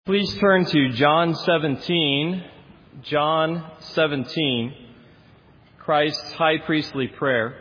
Please turn to John 17, Christ's high priestly prayer.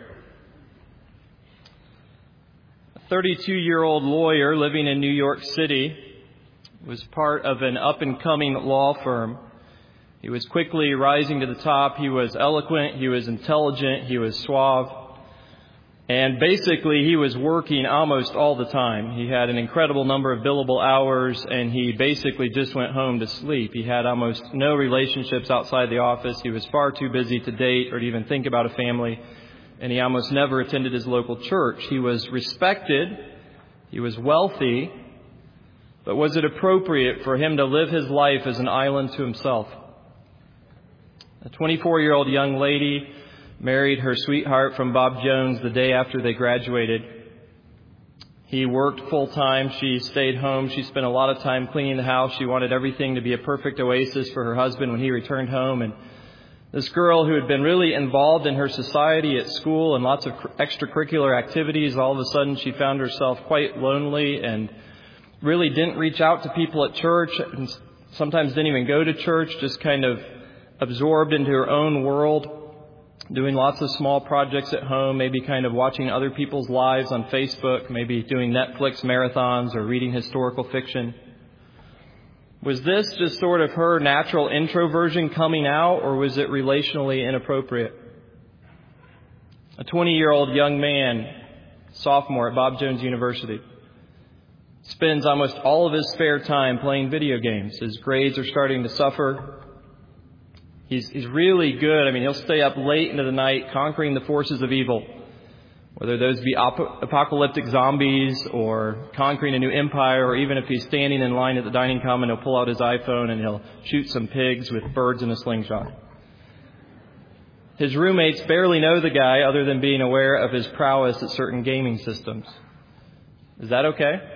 A 32-year-old lawyer living in New York City was part of an up-and-coming law firm. He was quickly rising to the top. He was eloquent, he was intelligent, he was suave. And basically, he was working almost all the time. He had an incredible number of billable hours, and he basically just went home to sleep. He had almost no relationships outside the office. He was far too busy to date or to even think about a family, and he almost never attended his local church. He was respected. He was wealthy. But was it appropriate for him to live his life as an island to himself? A 24-year-old young lady married her sweetheart from Bob Jones the day after they graduated. He worked full-time. She stayed home. She spent a lot of time cleaning the house. She wanted everything to be a perfect oasis for her husband when he returned home. And this girl who had been really involved in her society at school and lots of extracurricular activities, all of a sudden she found herself quite lonely and really didn't reach out to people at church and sometimes didn't even go to church, just kind of absorbed into her own world, doing lots of small projects at home, maybe kind of watching other people's lives on Facebook, maybe doing Netflix marathons or reading historical fiction. Was this just sort of her natural introversion coming out, or was it relationally inappropriate? A 20-year-old young man, sophomore at Bob Jones University, spends almost all of his spare time playing video games. His grades are starting to suffer. He's really good. I mean, he'll stay up late into the night conquering the forces of evil, whether those be apocalyptic zombies or conquering a new empire, or even if he's standing in line at the dining common, he'll pull out his iPhone and he'll shoot some pigs with birds in a slingshot. His roommates barely know the guy other than being aware of his prowess at certain gaming systems. Is that okay?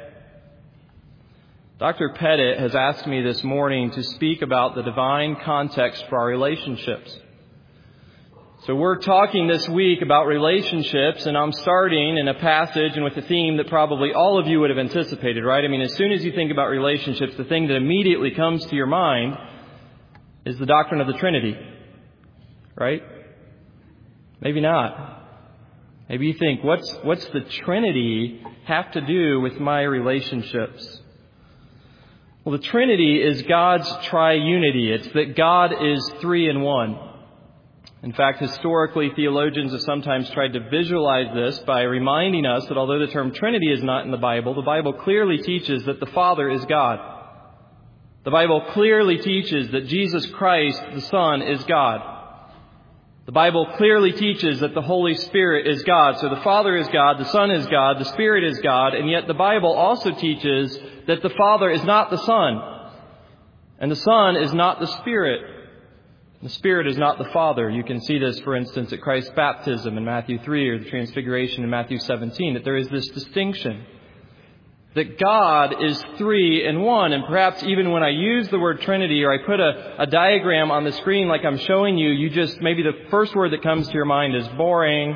Dr. Pettit has asked me this morning to speak about the divine context for our relationships. So we're talking this week about relationships, and I'm starting in a passage and with a theme that probably all of you would have anticipated, right? I mean, as soon as you think about relationships, the thing that immediately comes to your mind is the doctrine of the Trinity, right? Maybe not. Maybe you think, what's the Trinity have to do with my relationships? Well, the Trinity is God's triunity. It's that God is three in one. In fact, historically, theologians have sometimes tried to visualize this by reminding us that although the term Trinity is not in the Bible clearly teaches that the Father is God. The Bible clearly teaches that Jesus Christ, the Son, is God. The Bible clearly teaches that the Holy Spirit is God. So the Father is God, the Son is God, the Spirit is God, and yet the Bible also teaches that the Father is not the Son, and the Son is not the Spirit. The Spirit is not the Father. You can see this, for instance, at Christ's baptism in Matthew 3 or the Transfiguration in Matthew 17, that there is this distinction. That God is three in one. And perhaps even when I use the word Trinity or I put a diagram on the screen like I'm showing you, maybe the first word that comes to your mind is boring.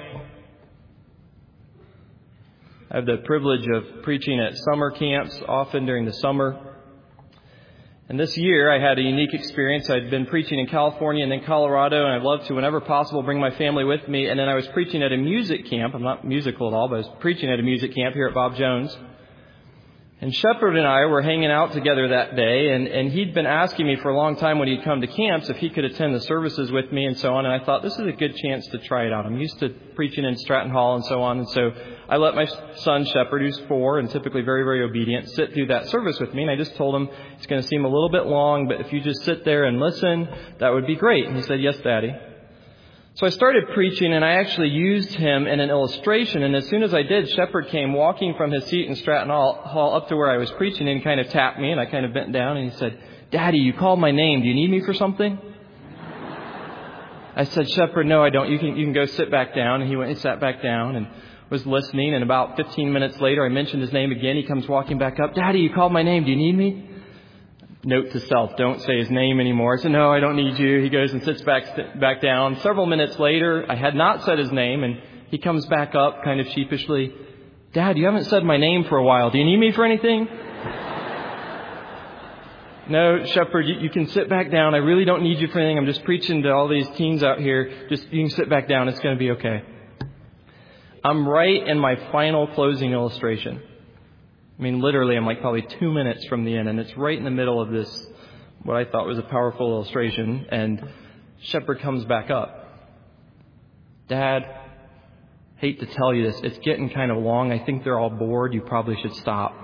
I have the privilege of preaching at summer camps, often during the summer. And this year I had a unique experience. I'd been preaching in California and then Colorado, and I'd love to, whenever possible, bring my family with me. And then I was preaching at a music camp. I'm not musical at all, but I was preaching at a music camp here at Bob Jones. And Shepard and I were hanging out together that day, and he'd been asking me for a long time when he'd come to camps if he could attend the services with me and so on. And I thought, this is a good chance to try it out. I'm used to preaching in Stratton Hall and so on. And so I let my son Shepard, who's 4 and typically very, very obedient, sit through that service with me. And I just told him, it's going to seem a little bit long, but if you just sit there and listen, that would be great. And he said, yes, Daddy. So I started preaching, and I actually used him in an illustration. And as soon as I did, Shepard came walking from his seat in Stratton Hall up to where I was preaching and kind of tapped me, and I kind of bent down, and he said, Daddy, you called my name. Do you need me for something? I said, Shepard, no, I don't. You can go sit back down. And he went and sat back down and was listening. And about 15 minutes later, I mentioned his name again. He comes walking back up. Daddy, you called my name. Do you need me? Note to self, don't say his name anymore. I said, no, I don't need you. He goes and sits back down. Several minutes later, I had not said his name, and he comes back up kind of sheepishly. Dad, you haven't said my name for a while. Do you need me for anything? No, Shepherd, you can sit back down. I really don't need you for anything. I'm just preaching to all these teens out here. Just, you can sit back down. It's going to be okay. I'm right in my final closing illustration. I mean, literally, I'm like probably 2 minutes from the end, and it's right in the middle of this, what I thought was a powerful illustration, and Shepherd comes back up. Dad, hate to tell you this, it's getting kind of long. I think they're all bored. You probably should stop.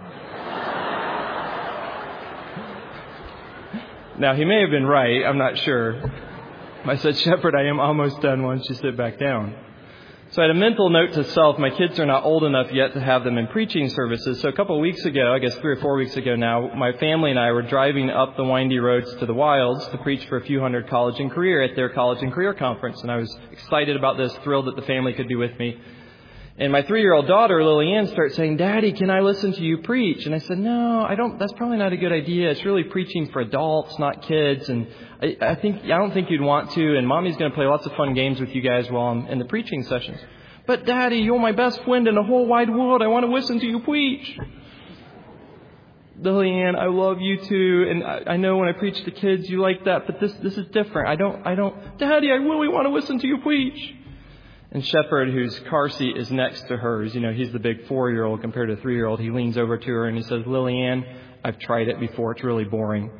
Now, he may have been right. I'm not sure. I said, Shepherd, I am almost done. Why don't you sit back down? So I had a mental note to self. My kids are not old enough yet to have them in preaching services. So a couple of weeks ago, I guess 3 or 4 weeks ago now, my family and I were driving up the windy roads to the wilds to preach for a few hundred college and career at their college and career conference. And I was excited about this, thrilled that the family could be with me. And my 3-year-old daughter, Lillian, starts saying, Daddy, can I listen to you preach? And I said, no, I don't. That's probably not a good idea. It's really preaching for adults, not kids. And I don't think you'd want to. And Mommy's going to play lots of fun games with you guys while I'm in the preaching sessions. But Daddy, you're my best friend in the whole wide world. I want to listen to you preach. Lillian, I love you too. And I know when I preach to kids, you like that. But this is different. I don't. Daddy, I really want to listen to you preach. And Shepherd, whose car seat is next to hers, he's the big 4-year-old compared to a 3-year-old. He leans over to her and he says, Lillian, I've tried it before. It's really boring.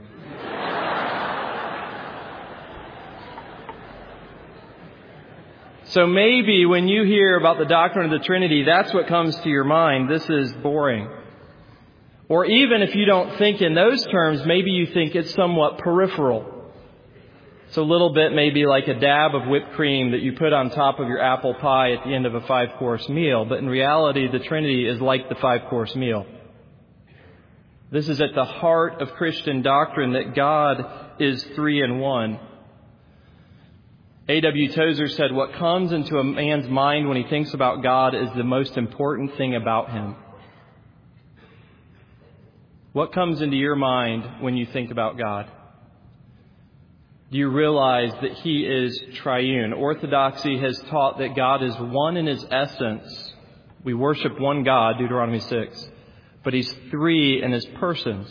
So maybe when you hear about the doctrine of the Trinity, that's what comes to your mind. This is boring. Or even if you don't think in those terms, maybe you think it's somewhat peripheral. It's a little bit maybe like a dab of whipped cream that you put on top of your apple pie at the end of a 5-course meal. But in reality, the Trinity is like the 5-course meal. This is at the heart of Christian doctrine, that God is 3 in 1. A.W. Tozer said, what comes into a man's mind when he thinks about God is the most important thing about him. What comes into your mind when you think about God? Do you realize that He is triune? Orthodoxy has taught that God is one in His essence. We worship one God, Deuteronomy 6. But He's 3 in His persons.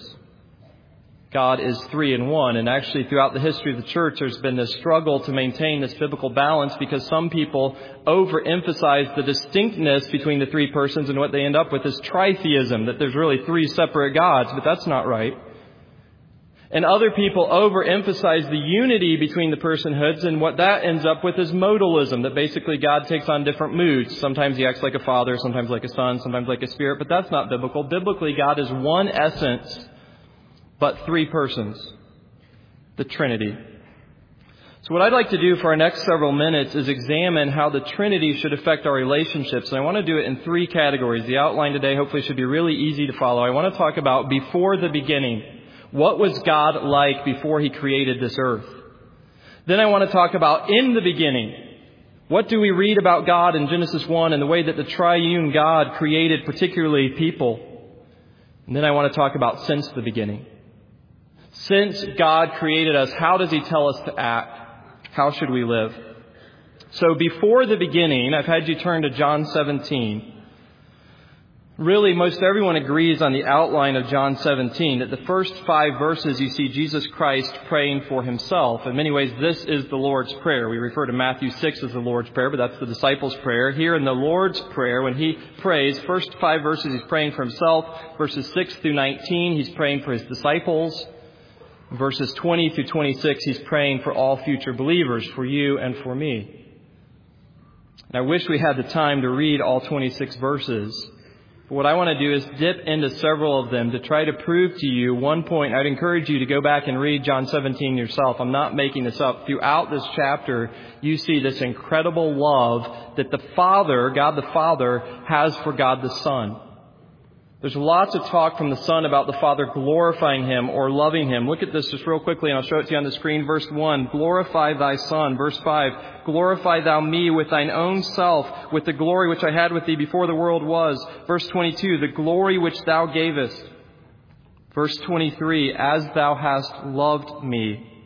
God is 3 in 1. And actually, throughout the history of the church, there's been this struggle to maintain this biblical balance because some people overemphasize the distinctness between the 3 persons, and what they end up with is tritheism, that there's really 3 separate gods. But that's not right. And other people overemphasize the unity between the personhoods, and what that ends up with is modalism, that basically God takes on different moods. Sometimes He acts like a father, sometimes like a son, sometimes like a spirit, but that's not biblical. Biblically, God is one essence, but 3 persons, the Trinity. So what I'd like to do for our next several minutes is examine how the Trinity should affect our relationships. And I want to do it in 3 categories. The outline today hopefully should be really easy to follow. I want to talk about before the beginning. What was God like before He created this earth? Then I want to talk about in the beginning. What do we read about God in Genesis 1 and the way that the triune God created particularly people? And then I want to talk about since the beginning. Since God created us, how does He tell us to act? How should we live? So before the beginning, I've had you turn to John 17. Really, most everyone agrees on the outline of John 17, that the first 5 verses you see Jesus Christ praying for Himself. In many ways, this is the Lord's Prayer. We refer to Matthew 6 as the Lord's Prayer, but that's the disciples' prayer. Here in the Lord's Prayer, when He prays, first 5 verses He's praying for Himself. Verses 6 through 19, He's praying for His disciples. Verses 20 through 26, He's praying for all future believers, for you and for me. And I wish we had the time to read all 26 verses. But what I want to do is dip into several of them to try to prove to you one point. I'd encourage you to go back and read John 17 yourself. I'm not making this up. Throughout this chapter, you see this incredible love that the Father, God the Father, has for God the Son. There's lots of talk from the Son about the Father glorifying Him or loving Him. Look at this just real quickly, and I'll show it to you on the screen. Verse 1, glorify Thy Son. Verse 5, glorify Thou me with Thine own self, with the glory which I had with Thee before the world was. Verse 22, the glory which Thou gavest. Verse 23, as Thou hast loved me.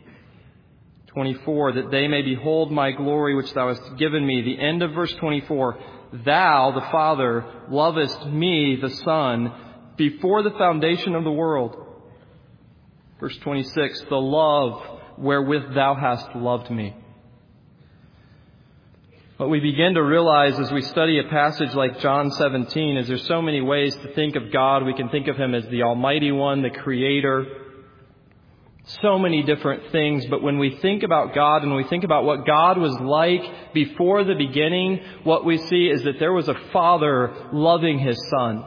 24, that they may behold my glory which Thou hast given me. The end of verse 24, Thou, the Father, lovest me, the Son, before the foundation of the world. Verse 26, the love wherewith thou hast loved me. What we begin to realize as we study a passage like John 17 is there's so many ways to think of God. We can think of Him as the Almighty One, the Creator. So many different things. But when we think about God and we think about what God was like before the beginning, what we see is that there was a Father loving His Son.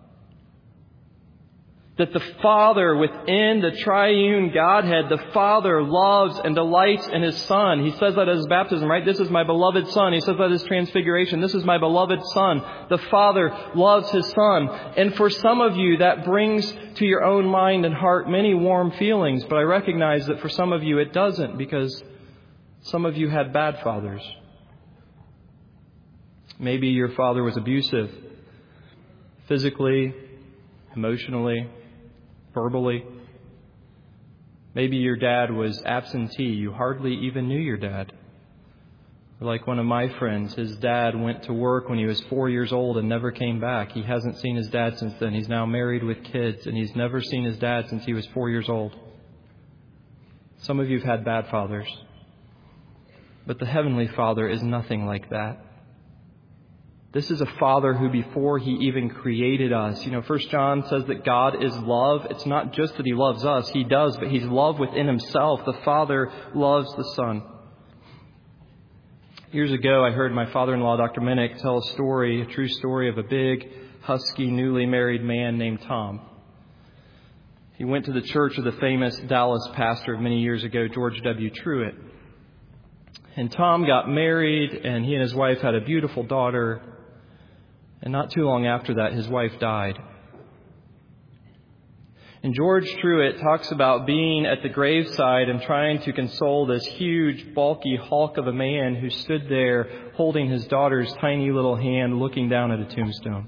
That the Father within the triune Godhead, the Father loves and delights in His Son. He says that at His baptism, right? This is my beloved Son. He says that at His transfiguration. This is my beloved Son. The Father loves His Son. And for some of you, that brings to your own mind and heart many warm feelings. But I recognize that for some of you, it doesn't, because some of you had bad fathers. Maybe your father was abusive, physically, emotionally, verbally. Maybe your dad was absentee. You hardly even knew your dad. Like one of my friends, his dad went to work when he was 4 years old and never came back. He hasn't seen his dad since then. He's now married with kids, and he's never seen his dad since he was 4 years old. Some of you have had bad fathers. But the Heavenly Father is nothing like that. This is a Father who, before He even created us, 1 John says that God is love. It's not just that He loves us. He does, but He's love within Himself. The Father loves the Son. Years ago, I heard my father-in-law, Dr. Minnick, tell a story, a true story of a big, husky, newly married man named Tom. He went to the church of the famous Dallas pastor of many years ago, George W. Truett. And Tom got married, and he and his wife had a beautiful daughter. And not too long after that, his wife died. And George Truett talks about being at the graveside and trying to console this huge, bulky hulk of a man who stood there holding his daughter's tiny little hand, looking down at a tombstone.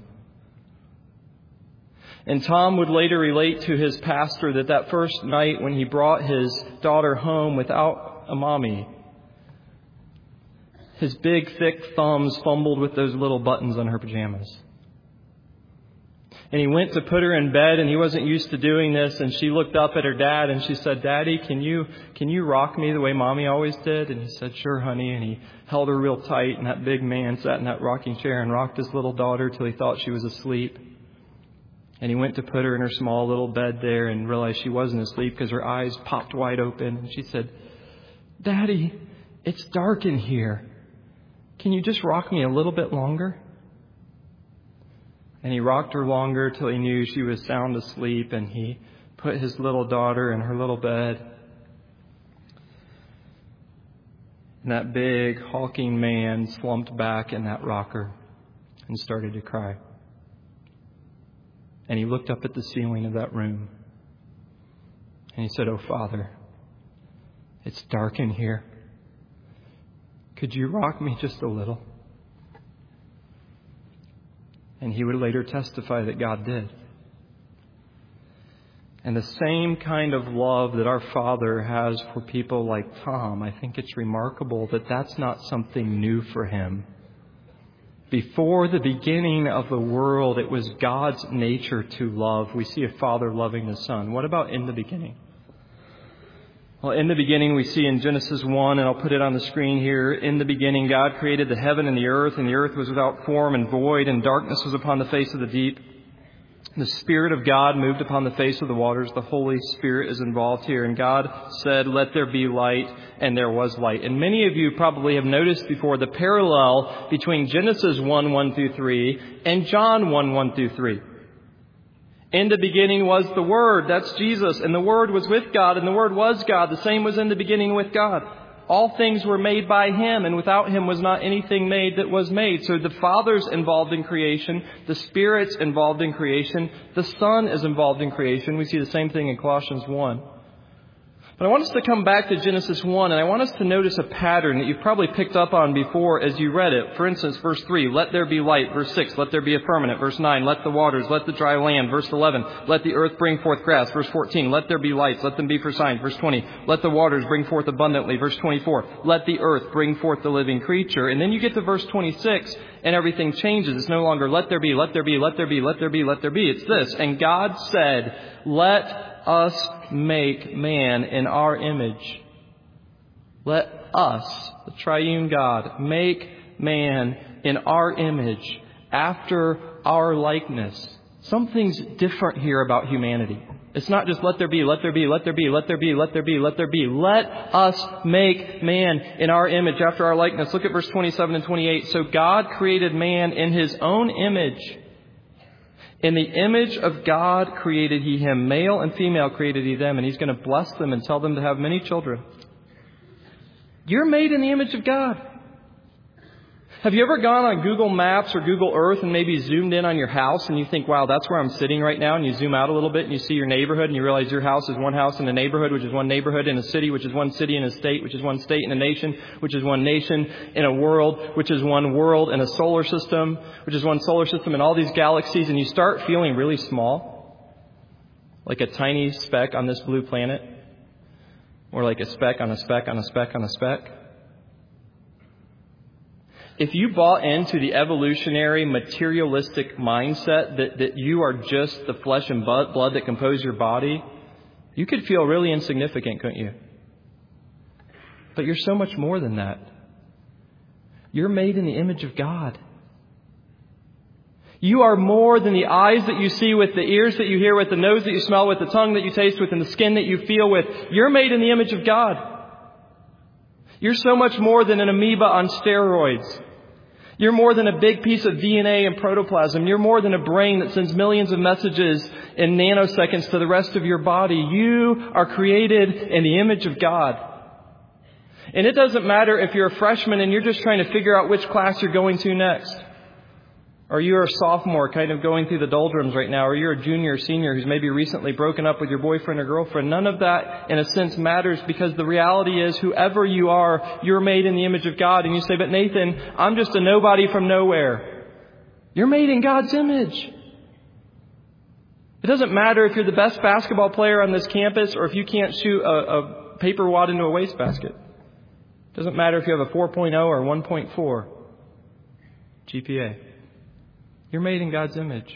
And Tom would later relate to his pastor that first night when he brought his daughter home without a mommy, his big, thick thumbs fumbled with those little buttons on her pajamas. And he went to put her in bed, and he wasn't used to doing this. And she looked up at her dad, and she said, "Daddy, can you rock me the way Mommy always did?" And he said, "Sure, honey." And he held her real tight, and that big man sat in that rocking chair and rocked his little daughter till he thought she was asleep. And he went to put her in her small little bed there and realized she wasn't asleep because her eyes popped wide open. And she said, "Daddy, it's dark in here. Can you just rock me a little bit longer?" And he rocked her longer till he knew she was sound asleep, and he put his little daughter in her little bed. And that big, hulking man slumped back in that rocker and started to cry. And he looked up at the ceiling of that room, and he said, "Oh, Father, it's dark in here. Could you rock me just a little?" And he would later testify that God did. And the same kind of love that our Father has for people like Tom, I think it's remarkable that that's not something new for Him. Before the beginning of the world, it was God's nature to love. We see a Father loving the Son. What about in the beginning? Well, in the beginning, we see in Genesis 1, and I'll put it on the screen here. In the beginning, God created the heaven and the earth was without form and void, and darkness was upon the face of the deep. The Spirit of God moved upon the face of the waters. The Holy Spirit is involved here. And God said, "Let there be light," and there was light. And many of you probably have noticed before the parallel between Genesis 1:1-3 and John 1:1-3. In the beginning was the Word, that's Jesus, and the Word was with God, and the Word was God. The same was in the beginning with God. All things were made by Him, and without Him was not anything made that was made. So the Father's involved in creation, the Spirit's involved in creation, the Son is involved in creation. We see the same thing in Colossians 1. But I want us to come back to Genesis 1, and I want us to notice a pattern that you've probably picked up on before as you read it. For instance, verse 3, "Let there be light." Verse 6, "Let there be a firmament." Verse 9, "Let the waters, let the dry land." Verse 11, "Let the earth bring forth grass." Verse 14, "Let there be lights, let them be for signs." Verse 20, "Let the waters bring forth abundantly." Verse 24, "Let the earth bring forth the living creature." And then you get to verse 26, and everything changes. It's no longer "let there be, let there be, let there be, let there be, let there be." It's this, "And God said, let us make man in our image. Let us, the triune God, make man in our image, after our likeness. Something's different here about humanity. It's not just let there be, let there be, let there be, let there be, let there be, let there be. Let us make man in our image, after our likeness. Look at verse 27 and 28. So God created man in His own image. In the image of God created He him. Male and female created He them. And He's going to bless them and tell them to have many children. You're made in the image of God. Have you ever gone on Google Maps or Google Earth and maybe zoomed in on your house and you think, wow, that's where I'm sitting right now, and you zoom out a little bit and you see your neighborhood and you realize your house is one house in a neighborhood, which is one neighborhood in a city, which is one city in a state, which is one state in a nation, which is one nation in a world, which is one world in a solar system, which is one solar system in all these galaxies, and you start feeling really small, like a tiny speck on this blue planet, or like a speck on a speck on a speck on a speck. If you bought into the evolutionary, materialistic mindset that you are just the flesh and blood that compose your body, you could feel really insignificant, couldn't you? But you're so much more than that. You're made in the image of God. You are more than the eyes that you see with, the ears that you hear with, the nose that you smell with, the tongue that you taste with, and the skin that you feel with. You're made in the image of God. You're so much more than an amoeba on steroids. You're more than a big piece of DNA and protoplasm. You're more than a brain that sends millions of messages in nanoseconds to the rest of your body. You are created in the image of God. And it doesn't matter if you're a freshman and you're just trying to figure out which class you're going to next. Or you're a sophomore kind of going through the doldrums right now. Or you're a junior or senior who's maybe recently broken up with your boyfriend or girlfriend. None of that, in a sense, matters, because the reality is, whoever you are, you're made in the image of God. And you say, but Nathan, I'm just a nobody from nowhere. You're made in God's image. It doesn't matter if you're the best basketball player on this campus or if you can't shoot a paper wad into a wastebasket. It doesn't matter if you have a 4.0 or 1.4 GPA. You're made in God's image.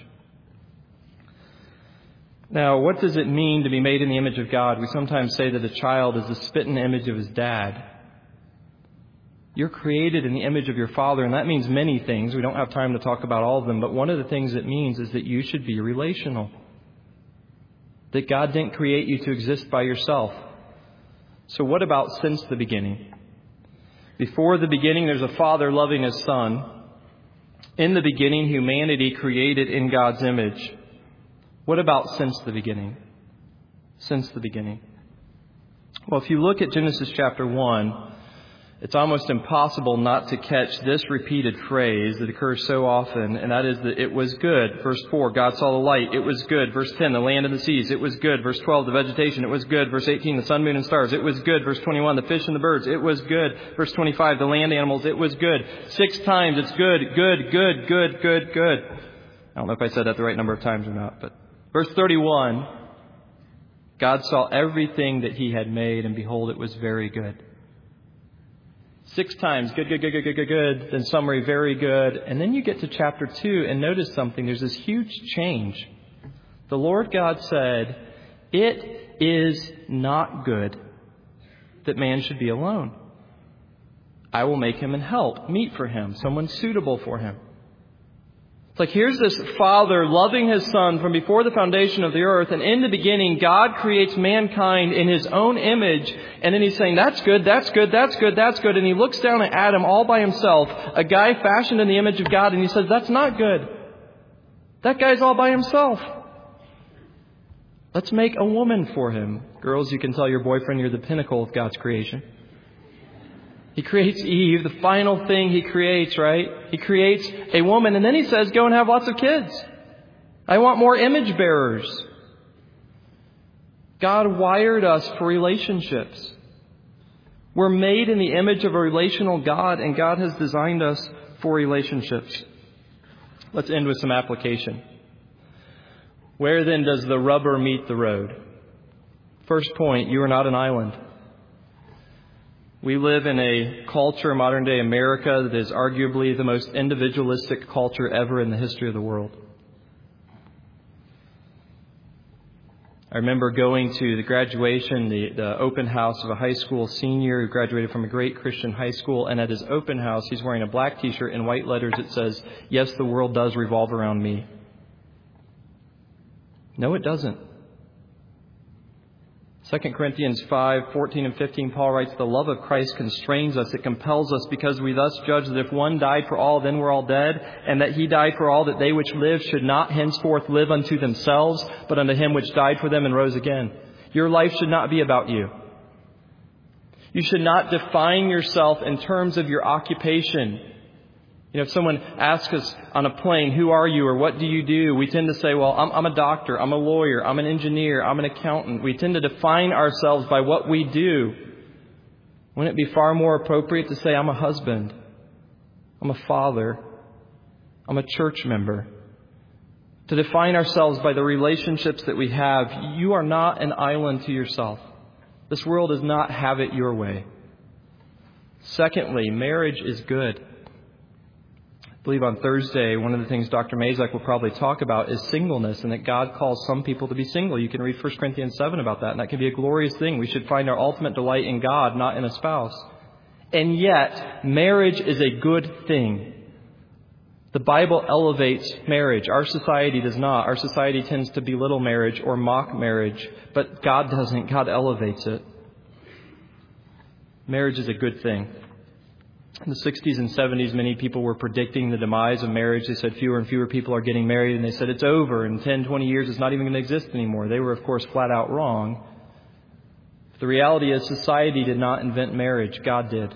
Now, what does it mean to be made in the image of God? We sometimes say that a child is a spitting image of his dad. You're created in the image of your Father, and that means many things. We don't have time to talk about all of them, but one of the things it means is that you should be relational. That God didn't create you to exist by yourself. So what about since the beginning? Before the beginning, there's a Father loving His Son. In the beginning, humanity created in God's image. What about since the beginning? Since the beginning. Well, if you look at Genesis chapter 1, it's almost impossible not to catch this repeated phrase that occurs so often, and that is that it was good. Verse 4, God saw the light. It was good. Verse 10, the land and the seas. It was good. Verse 12, the vegetation. It was good. Verse 18, the sun, moon, and stars. It was good. Verse 21, the fish and the birds. It was good. Verse 25, the land animals. It was good. 6 times it's good, good, good, good, good, good. I don't know if I said that the right number of times or not, but verse 31, God saw everything that He had made, and behold, it was very good. 6 times, good, good, good, good, good, good, good. Then summary, very good. And then you get to chapter 2 and notice something. There's this huge change. The Lord God said, it is not good that man should be alone. I will make him an help, meet for him, someone suitable for him. It's like, here's this Father loving His Son from before the foundation of the earth. And in the beginning, God creates mankind in His own image. And then He's saying, that's good, that's good, that's good, that's good. And He looks down at Adam all by himself, a guy fashioned in the image of God. And He says, that's not good. That guy's all by himself. Let's make a woman for him. Girls, you can tell your boyfriend you're the pinnacle of God's creation. He creates Eve, the final thing He creates, right? He creates a woman, and then He says, go and have lots of kids. I want more image bearers. God wired us for relationships. We're made in the image of a relational God, and God has designed us for relationships. Let's end with some application. Where then does the rubber meet the road? First point, you are not an island. We live in a culture, modern day America, that is arguably the most individualistic culture ever in the history of the world. I remember going to the graduation, the open house of a high school senior who graduated from a great Christian high school. And at his open house, he's wearing a black T-shirt in white letters. It says, "Yes, the world does revolve around me." No, it doesn't. 2 Corinthians 5:14 and 15, Paul writes, "The love of Christ constrains us. It compels us, because we thus judge that if one died for all, then we're all dead, and that he died for all, that they which live should not henceforth live unto themselves, but unto him which died for them and rose again." Your life should not be about you. You should not define yourself in terms of your occupation. If someone asks us on a plane, "Who are you?" or "What do you do?" we tend to say, "Well, I'm a doctor, I'm a lawyer, I'm an engineer, I'm an accountant." We tend to define ourselves by what we do. Wouldn't it be far more appropriate to say, "I'm a husband, I'm a father, I'm a church member"? To define ourselves by the relationships that we have. You are not an island to yourself. This world does not have it your way. Secondly, marriage is good. I believe on Thursday, one of the things Dr. Mazak will probably talk about is singleness, and that God calls some people to be single. You can read 1 Corinthians 7 about that, and that can be a glorious thing. We should find our ultimate delight in God, not in a spouse. And yet, marriage is a good thing. The Bible elevates marriage. Our society does not. Our society tends to belittle marriage or mock marriage, but God doesn't. God elevates it. Marriage is a good thing. In the 60s and 70s, many people were predicting the demise of marriage. They said fewer and fewer people are getting married, and they said it's over. In 10, 20 years, it's not even going to exist anymore. They were, of course, flat out wrong. The reality is society did not invent marriage. God did.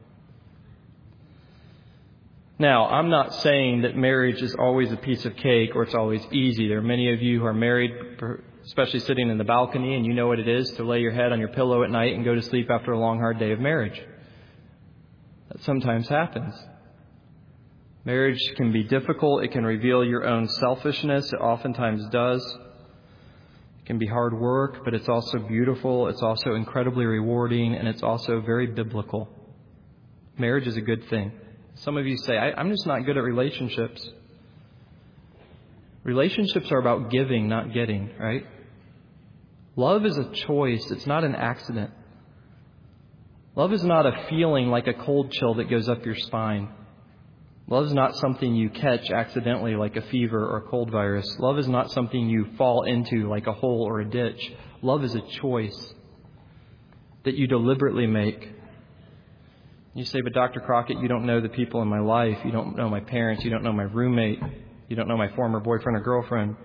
Now, I'm not saying that marriage is always a piece of cake or it's always easy. There are many of you who are married, especially sitting in the balcony, and you know what it is to lay your head on your pillow at night and go to sleep after a long, hard day of marriage. That sometimes happens. Marriage can be difficult. It can reveal your own selfishness. It oftentimes does. It can be hard work, but it's also beautiful. It's also incredibly rewarding, and it's also very biblical. Marriage is a good thing. Some of you say, I'm just not good at relationships. Relationships are about giving, not getting, right? Love is a choice. It's not an accident. Love is not a feeling like a cold chill that goes up your spine. Love is not something you catch accidentally like a fever or a cold virus. Love is not something you fall into like a hole or a ditch. Love is a choice that you deliberately make. You say, "But Dr. Crockett, you don't know the people in my life. You don't know my parents. You don't know my roommate. You don't know my former boyfriend or girlfriend."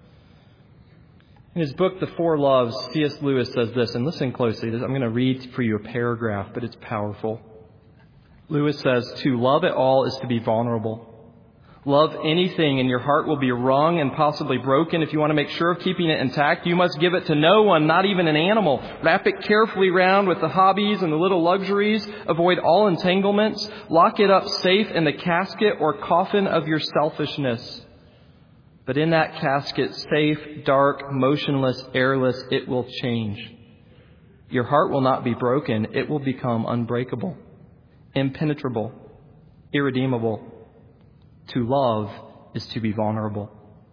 In his book, The Four Loves, C.S. Lewis says this, and listen closely. I'm going to read for you a paragraph, but it's powerful. Lewis says, "To love at all is to be vulnerable. Love anything and your heart will be wrung and possibly broken. If you want to make sure of keeping it intact, you must give it to no one, not even an animal. Wrap it carefully round with the hobbies and the little luxuries. Avoid all entanglements. Lock it up safe in the casket or coffin of your selfishness. But in that casket, safe, dark, motionless, airless, it will change. Your heart will not be broken. It will become unbreakable, impenetrable, irredeemable. To love is to be vulnerable."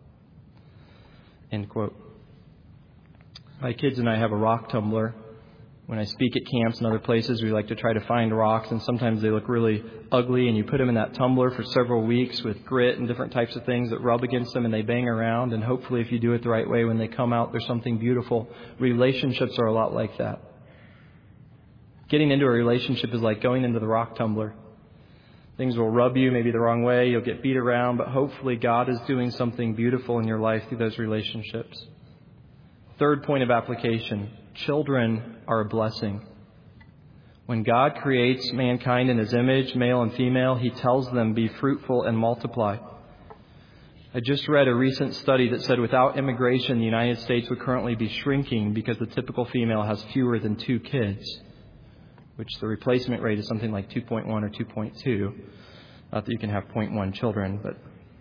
End quote. My kids and I have a rock tumbler. When I speak at camps and other places, we like to try to find rocks, and sometimes they look really ugly, and you put them in that tumbler for several weeks with grit and different types of things that rub against them, and they bang around, and hopefully if you do it the right way, when they come out, there's something beautiful. Relationships are a lot like that. Getting into a relationship is like going into the rock tumbler. Things will rub you maybe the wrong way, you'll get beat around, but hopefully God is doing something beautiful in your life through those relationships. Third point of application. Children are a blessing. When God creates mankind in His image, male and female, He tells them, "Be fruitful and multiply." I just read a recent study that said without immigration, the United States would currently be shrinking because the typical female has fewer than 2 kids, which the replacement rate is something like 2.1 or 2.2. Not that you can have 0.1 children, but...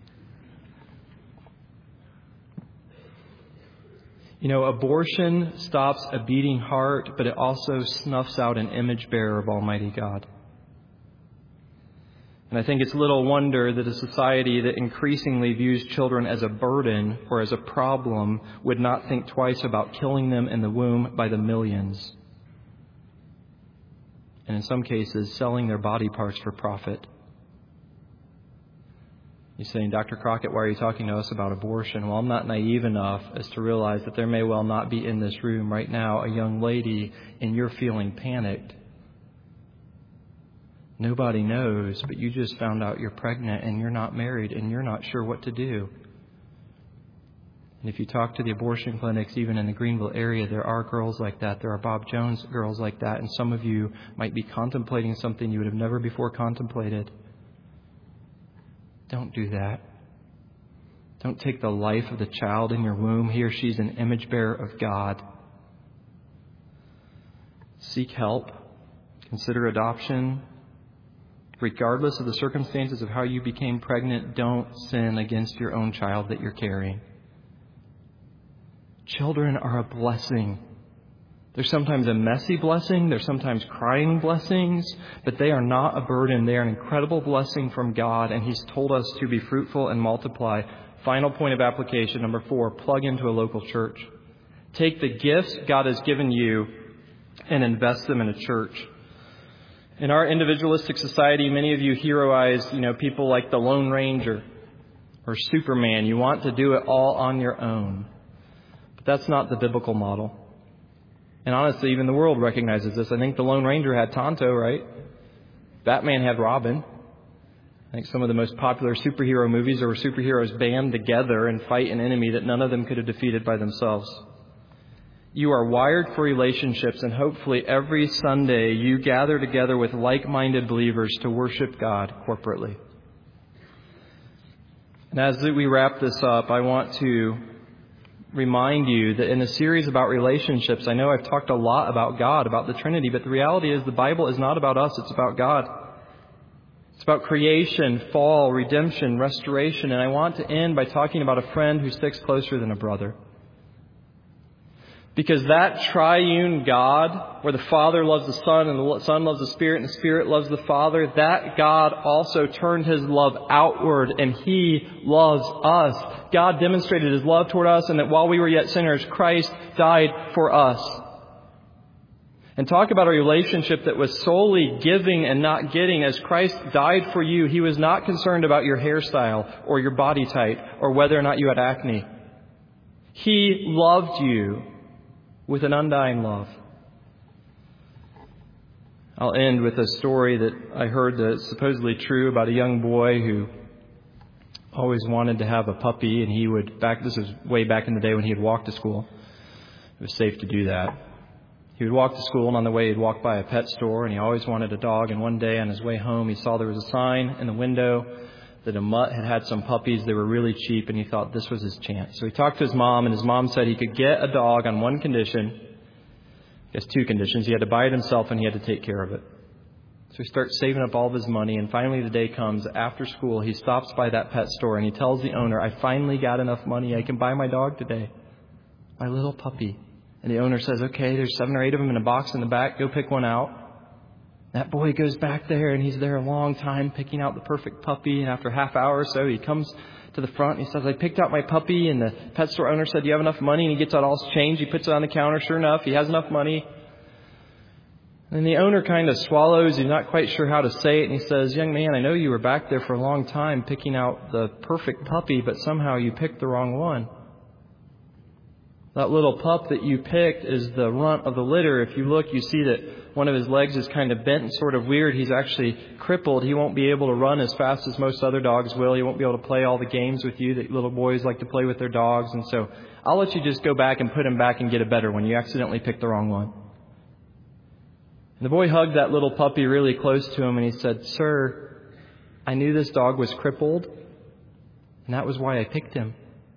abortion stops a beating heart, but it also snuffs out an image bearer of Almighty God. And I think it's little wonder that a society that increasingly views children as a burden or as a problem would not think twice about killing them in the womb by the millions. And in some cases, selling their body parts for profit. You're saying, Dr. Crockett, why are you talking to us about abortion? Well, I'm not naive enough as to realize that there may well not be in this room right now a young lady and you're feeling panicked. Nobody knows, but you just found out you're pregnant and you're not married and you're not sure what to do. And if you talk to the abortion clinics, even in the Greenville area, there are girls like that. There are Bob Jones girls like that. And some of you might be contemplating something you would have never before contemplated. Don't do that. Don't take the life of the child in your womb. He or she's an image bearer of God. Seek help. Consider adoption. Regardless of the circumstances of how you became pregnant, don't sin against your own child that you're carrying. Children are a blessing. They're sometimes a messy blessing. They're sometimes crying blessings. But they are not a burden. They are an incredible blessing from God. And He's told us to be fruitful and multiply. Final point of application, number 4, plug into a local church. Take the gifts God has given you and invest them in a church. In our individualistic society, many of you heroize, people like the Lone Ranger or Superman. You want to do it all on your own. But that's not the biblical model. And honestly, even the world recognizes this. I think the Lone Ranger had Tonto, right? Batman had Robin. I think some of the most popular superhero movies are where superheroes band together and fight an enemy that none of them could have defeated by themselves. You are wired for relationships, and hopefully every Sunday you gather together with like-minded believers to worship God corporately. And as we wrap this up, I want to remind you that in a series about relationships, I know I've talked a lot about God, about the Trinity, but the reality is the Bible is not about us, it's about God. It's about creation, fall, redemption, restoration, and I want to end by talking about a friend who sticks closer than a brother. Because that triune God, where the Father loves the Son and the Son loves the Spirit and the Spirit loves the Father, that God also turned His love outward and He loves us. God demonstrated His love toward us, and that while we were yet sinners, Christ died for us. And talk about a relationship that was solely giving and not getting. As Christ died for you, He was not concerned about your hairstyle or your body type or whether or not you had acne. He loved you with an undying love. I'll end with a story that I heard that's supposedly true about a young boy who always wanted to have a puppy, and this was way back in the day when he would walk to school. It was safe to do that. He would walk to school, and on the way he'd walk by a pet store, and he always wanted a dog. And one day on his way home, he saw there was a sign in the window that a mutt had some puppies. They were really cheap, and he thought this was his chance. So he talked to his mom, and his mom said he could get a dog on one condition. I guess 2 conditions. He had to buy it himself, and he had to take care of it. So he starts saving up all of his money, and finally the day comes after school. He stops by that pet store, and he tells the owner, I finally got enough money. I can buy my dog today. My little puppy. And the owner says, okay, there's 7 or 8 of them in a box in the back. Go pick one out. That boy goes back there, and he's there a long time picking out the perfect puppy. And after a half hour or so, he comes to the front and he says, I picked out my puppy. And the pet store owner said, do you have enough money? And he gets out all his change. He puts it on the counter. Sure enough, he has enough money. And the owner kind of swallows. He's not quite sure how to say it. And he says, young man, I know you were back there for a long time picking out the perfect puppy, but somehow you picked the wrong one. That little pup that you picked is the runt of the litter. If you look, you see that one of his legs is kind of bent and sort of weird. He's actually crippled. He won't be able to run as fast as most other dogs will. He won't be able to play all the games with you that little boys like to play with their dogs. And so I'll let you just go back and put him back and get a better one. You accidentally picked the wrong one. And the boy hugged that little puppy really close to him and he said, Sir, I knew this dog was crippled, and that was why I picked him.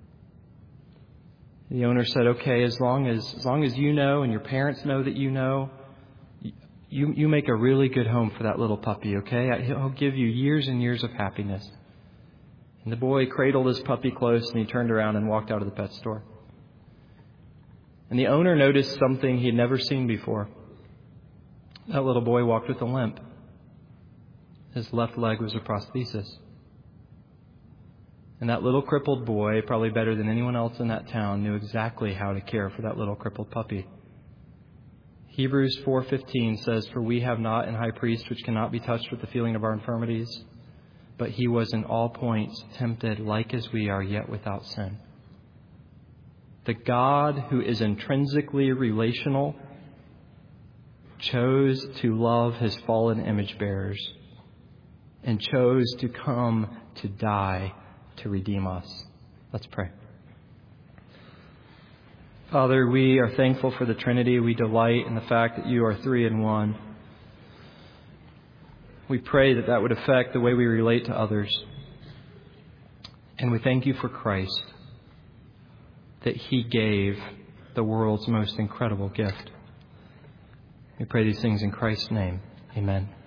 The owner said, okay, as long as you know and your parents know that you know, you make a really good home for that little puppy, okay? He'll give you years and years of happiness. And the boy cradled his puppy close, and he turned around and walked out of the pet store. And the owner noticed something he'd never seen before. That little boy walked with a limp. His left leg was a prosthesis. And that little crippled boy, probably better than anyone else in that town, knew exactly how to care for that little crippled puppy. Hebrews 4:15 says, "For we have not an high priest which cannot be touched with the feeling of our infirmities, but he was in all points tempted like as we are, yet without sin." The God who is intrinsically relational chose to love his fallen image bearers and chose to come to die to redeem us. Let's pray. Father, we are thankful for the Trinity. We delight in the fact that you are three in one. We pray that that would affect the way we relate to others. And we thank you for Christ, that he gave the world's most incredible gift. We pray these things in Christ's name. Amen.